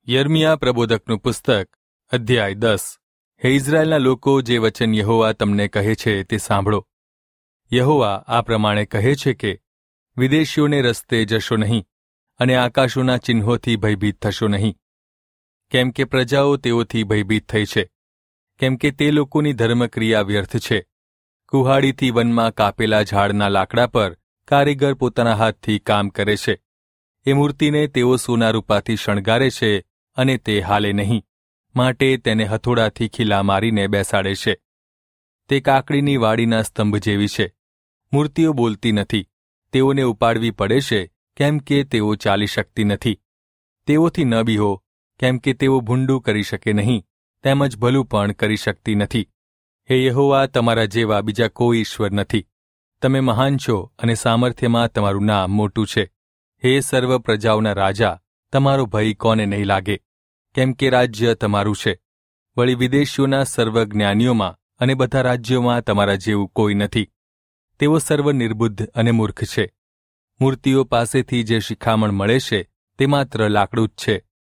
યર્મિયા પ્રબોધકનું પુસ્તક અધ્યાય 10. હે ઇઝરાયેલના લોકો, જે વચન યહોવા તમને કહે છે તે સાંભળો. યહોવા આ પ્રમાણે કહે છે કે વિદેશીઓને રસ્તે જશો નહીં અને આકાશોના ચિહ્નોથી ભયભીત થશો નહીં, કેમ કે પ્રજાઓ તેઓથી ભયભીત થઈ છે, કેમ કે તે લોકોની ધર્મક્રિયા વ્યર્થ છે. કુહાડીથી વનમાં કાપેલા ઝાડના લાકડા પર કારીગર પોતાના હાથથી કામ કરે છે. એ મૂર્તિને તેઓ સોના રૂપાથી શણગારે છે અને તે હાલે નહીં, માટે તેને હથોડાથી ખીલા મારીને બેસાડે છે. તે કાકડીની વાડીના સ્તંભ જેવી છે. મૂર્તિઓ બોલતી નથી, તેઓને ઉપાડવી પડે છે, કેમ કે તેઓ ચાલી શકતી નથી. તેઓથી ન બીહો, કેમ કે તેઓ ભૂંડું કરી શકે નહીં, તેમજ ભલું પણ કરી શકતી નથી. હે યહોવા, તમારા જેવા બીજા કોઈ ઈશ્વર નથી. તમે મહાન છો અને સામર્થ્યમાં તમારું નામ મોટું છે. હે સર્વ પ્રજાઓના રાજા, તમારો ભય કોને નહીં લાગે, કેમ કે રાજ્ય તમારું છે. વળી વિદેશીઓના સર્વ જ્ઞાનીઓમાં અને બધા રાજ્યોમાં તમારા જેવું કોઈ નથી. તેઓ સર્વ નિર્બુદ્ધ અને મૂર્ખ છે. મૂર્તિઓ પાસેથી જે શિખામણ મળે છે તે માત્ર લાકડું જ છે.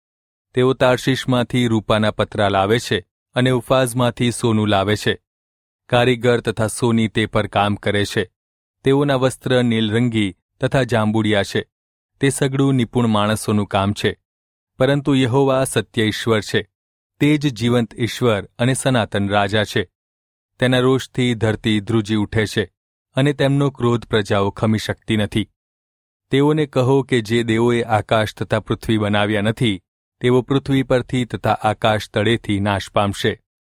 તેઓ તાર્શીશમાંથી રૂપાના પતરા લાવે છે અને ઉફાઝમાંથી સોનું લાવે છે. કારીગર તથા સોની તે પર કામ કરે છે. તેઓના વસ્ત્ર નીલરંગી તથા જાંબુડિયા છે. તે સઘળું નિપુણ માણસોનું કામ છે. પરંતુ યહોવા સત્ય ઈશ્વર છે. તે જ જીવંત ઈશ્વર અને સનાતન રાજા છે. તેના રોષથી ધરતી ધ્રુજી ઉઠે છે અને તેમનો ક્રોધ પ્રજાઓ ખમી શકતી નથી. તેઓને કહો કે જે દેવોએ આકાશ તથા પૃથ્વી બનાવ્યા નથી, તેઓ પૃથ્વી પરથી તથા આકાશ તળેથી નાશ પામશે.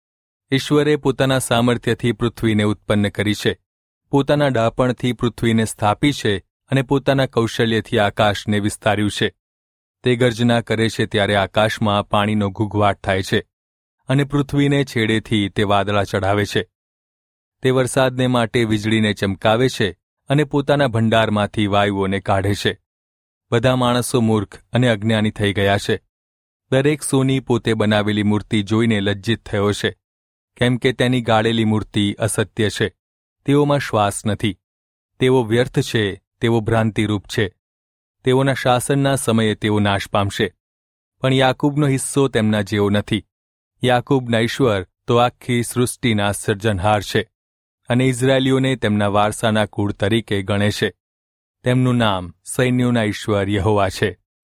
ઈશ્વરે પોતાના સામર્થ્યથી પૃથ્વીને ઉત્પન્ન કરી છે, પોતાના ડાપણથી પૃથ્વીને સ્થાપી છે અને પોતાના કૌશલ્યથી આકાશને વિસ્તાર્યું છે. તે ગર્જના કરે છે ત્યારે આકાશમાં પાણીનો ઘૂઘવાટ થાય છે અને પૃથ્વીને છેડેથી તે વાદળા ચઢાવે છે. તે વરસાદને માટે વીજળીને ચમકાવે છે અને પોતાના ભંડારમાંથી વાયુઓને કાઢે છે. બધા માણસો મૂર્ખ અને અજ્ઞાની થઈ ગયા છે. દરેક સોની પોતે બનાવેલી મૂર્તિ જોઈને લજ્જિત થયો છે, કેમ કે તેની ગાળેલી મૂર્તિ અસત્ય છે. તેઓમાં શ્વાસ નથી. તેઓ વ્યર્થ છે, તેઓ ભ્રાંતિરૂપ છે. તેઓના શાસનના સમયે તેઓ નાશ પામશે. પણ યાકૂબનો હિસ્સો તેમના જેવો નથી. યાકૂબના ઈશ્વર તો આખી સૃષ્ટિના સર્જનહાર છે અને ઇઝરાયેલીઓને તેમના વારસાના કુળ તરીકે ગણે છે. તેમનું નામ સૈન્યોના ઈશ્વર યહોવા છે.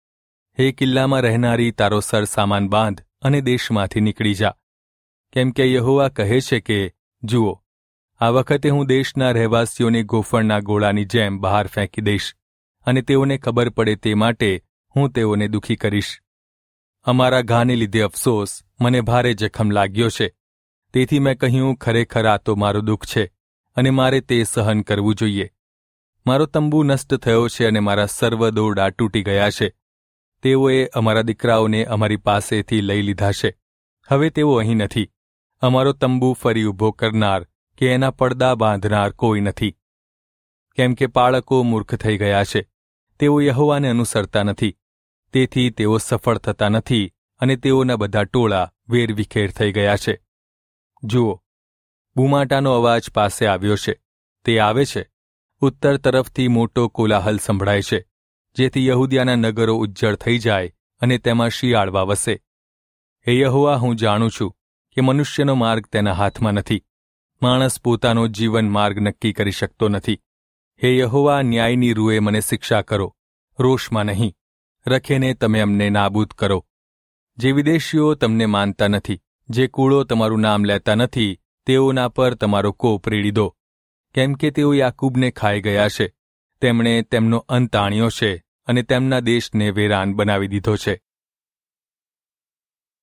હે કિલ્લામાં રહેનારી, તારો સર સામાન બાંધ અને દેશમાંથી નીકળી જા, કેમ કે યહોવા કહે છે કે જુઓ, આ વખતે હું દેશના રહેવાસીઓને ગોફણના ગોળાની જેમ બહાર ફેંકી દઈશ અને તેઓને ખબર પડે તે માટે હું તેઓને દુઃખી કરીશ. અમારા ઘાને લીધે અફસોસ, મને ભારે જખમ લાગ્યો છે. તેથી મેં કહ્યું, ખરેખર આ તો મારું દુઃખ છે અને મારે તે સહન કરવું જોઈએ. મારો તંબુ નષ્ટ થયો છે અને મારા સર્વ દોરડા તૂટી ગયા છે. તેઓએ અમારા દીકરાઓને અમારી પાસેથી લઈ લીધા છે. હવે તેઓ અહીં નથી. અમારો તંબુ ફરી ઊભો કરનાર કે એના પડદા બાંધનાર કોઈ નથી. કેમ કે બાળકો મૂર્ખ થઈ ગયા છે. તેઓ યહોવાને અનુસરતા નથી. તેથી તેઓ સફળ થતા નથી અને તેઓના બધા ટોળા વેરવિખેર થઈ ગયા છે. જુઓ, બુમાટાનો અવાજ પાસે આવ્યો છે. તે આવે છે. ઉત્તર તરફથી મોટો કોલાહલ સંભળાય છે, જેથી યહૂદિયાના નગરો ઉજ્જળ થઈ જાય અને તેમાં શિયાળવા વસે. હે યહોવા, હું જાણું છું કે મનુષ્યનો માર્ગ તેના હાથમાં નથી. માણસ પોતાનો જીવન માર્ગ નક્કી કરી શકતો નથી. હે યહોવા, ન્યાયની રૂએ મને શિક્ષા કરો, રોષમાં નહીં. રખેને તમે અમને નાબૂદ કરો. જે વિદેશીઓ તમને માનતા નથી, જે કુળો તમારું નામ લેતા નથી, તેઓના પર તમારો કોપ રેડી દો, કેમ કે તેઓ યાકૂબને ખાઈ ગયા છે. તેમણે તેમનો અંત આણ્યો છે અને તેમના દેશને વેરાન બનાવી દીધો છે.